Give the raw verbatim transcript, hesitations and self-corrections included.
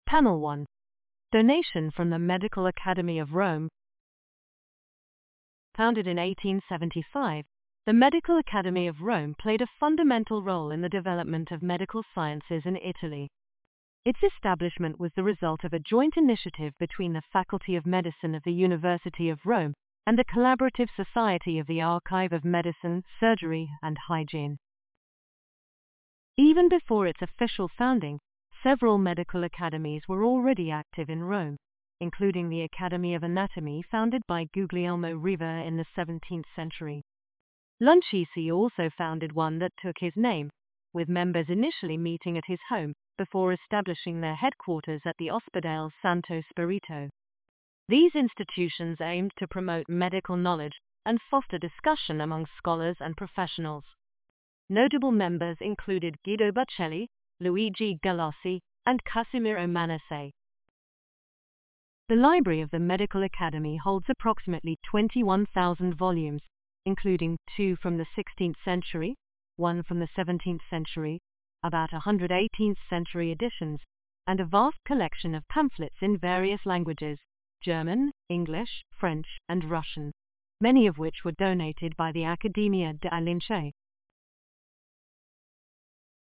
Panel one. Donation from the Medical Academy of Rome. Founded in eighteen seventy-five, the Medical Academy of Rome played a fundamental role in the development of medical sciences in Italy. Its establishment was the result of a joint initiative between the Faculty of Medicine of the University of Rome and the Collaborative Society of the Archive of Medicine, Surgery, and Hygiene. Even before its official founding, several medical academies were already active in Rome, including the Academy of Anatomy founded by Guglielmo Riva in the seventeenth century. Lancisi also founded one that took his name, with members initially meeting at his home before establishing their headquarters at the Ospedale Santo Spirito. These institutions aimed to promote medical knowledge and foster discussion among scholars and professionals. Notable members included Guido Bacelli, Luigi Galossi, and Casimiro Manesse. The Library of the Medical Academy holds approximately twenty-one thousand volumes, including two from the sixteenth century, one from the seventeenth century, about one hundred eighteenth century editions, and a vast collection of pamphlets in various languages, German, English, French, and Russian, many of which were donated by the Accademia dei Lincei.